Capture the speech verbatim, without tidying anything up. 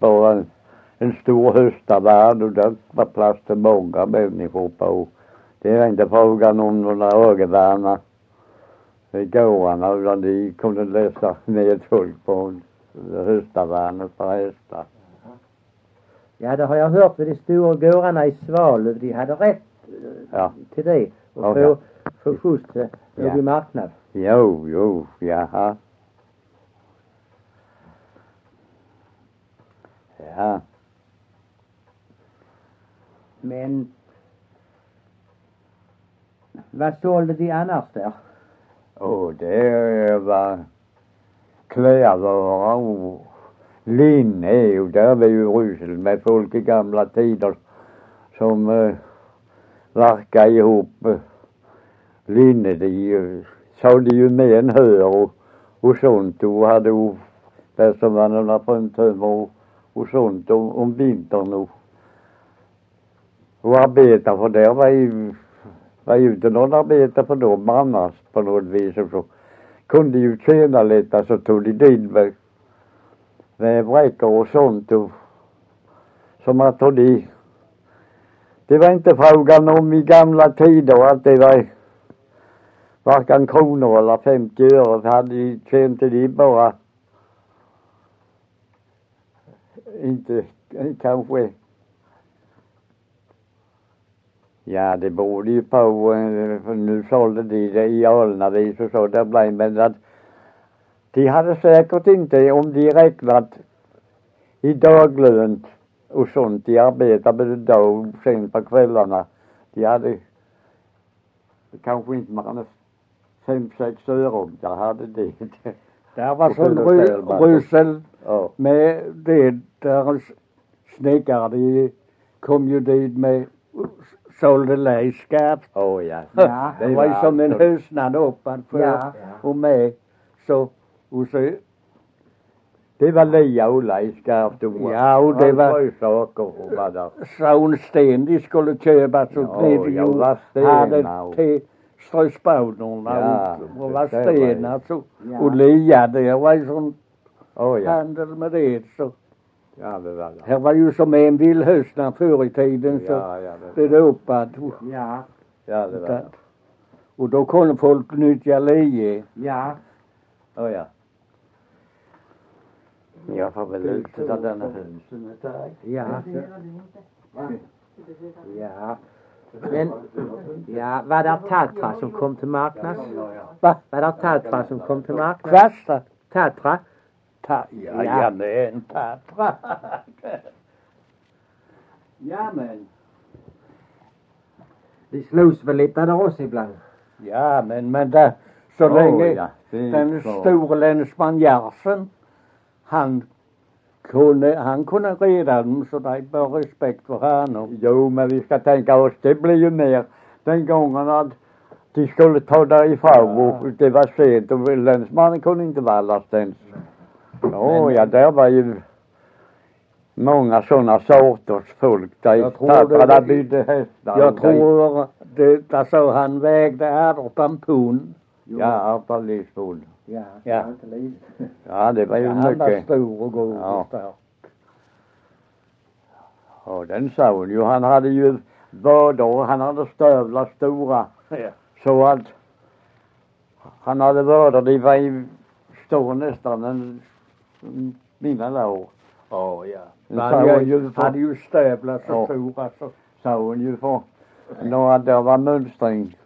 bara en, en stor höstavärld och där var plats till många människor på. Det är inte frågan om några ögevärna i gårdarna utan de kunde läsa ner folk på höstavärnet för hästar. Ja, det har jag hört vid de stora gårdarna i Svalöv. De hade rätt Ja. till det. Och Okay. få, få skjuts till Ja. i marknad. Jo, jo, jaha. Ja. Men vad sålde de annars där? Och det var kläder och linne och där var ju rusel med folk i gamla tider som uh, verkade ihop uh, linne. De uh, sålde ju med en hör och, och sånt och hade ju det som var några fruntömmer och, och sånt om, om vintern och, och arbeta för det var ju var ju inte någon arbete för dem annars på något vis och så kunde ju tjäna lite så tog de dit med, med bräckor och sånt och som att de det var inte frågan om i gamla tider att det var varken kronor eller femtio öre hade de tjänade de bara inte kanske. Ja, det borde ju på, för nu sålde de det i Alnavis och så där blev, men att de hade säkert inte, om de räknat i daglön och sånt, de arbetade med dag och sen på kvällarna, de hade kanske inte mer fem, sex öre om jag hade det. Där var sån ry- rysel ja. Med det där snickare, de kom ju dit med sålde läskap. Oh, ja. Ja, det var ju som en alltså hösnad upp att få Ja. och med så och så det var lia och läskap. ja och det var saker och vad där. sån sten de skulle köpa så Ja, blev det ja, ju vad stenar hade och- till ströspånerna Ja, och, och vad det var ju- stenar så Ja. och lia det var ju sån Oh, ja. handel med det så Ja, det var det. här var ju som en vildhöstnad förr i tiden så Ja, ja, det blev det upp att Ja, Ja, det var det. och då kunde folk nyttja lie. ja. Oh, ja. Jag får väl ut av denna husen ett tag. Ja. Ja. Men, ja, var det Tatra som kom till marknads? Va? Var det Tatra som kom till marknads? Kvasta. Tatra? Ta, ja, Ja. ja, det är en tatra. ja, men. Vi slogs väl lite där också ibland. Ja, men, men där, så Oh, länge ja, det är den klart. store länsman Järsen, han kunde, han kunde redan så det var respekt för honom. Jo, men vi ska tänka oss, det blir ju mer den gången att de skulle ta därifrån och det var sent och länsmannen kunde inte vara allastens. Åh, ja, där var ju många sådana sorters folk. Där Jag tror Tatra det- där byggde hästar. Jag och tror det, där så han vägde arton pund. där- Ja, arton livsbord. Ja, Ja. det var inte lite. Ja, det var ju Han var mycket. stor och god Ja. och stark. Och den sa hon ju, han hade ju vördor, han hade stövlar stora. Ja. Så att han hade vördor, de var ju stor nästan en, en mina lår. Oh, ja. Det Han sa hon hade ju ju, för- hade ju stövlar så Ja. stora så. Sa hon ju för några, det var mönstring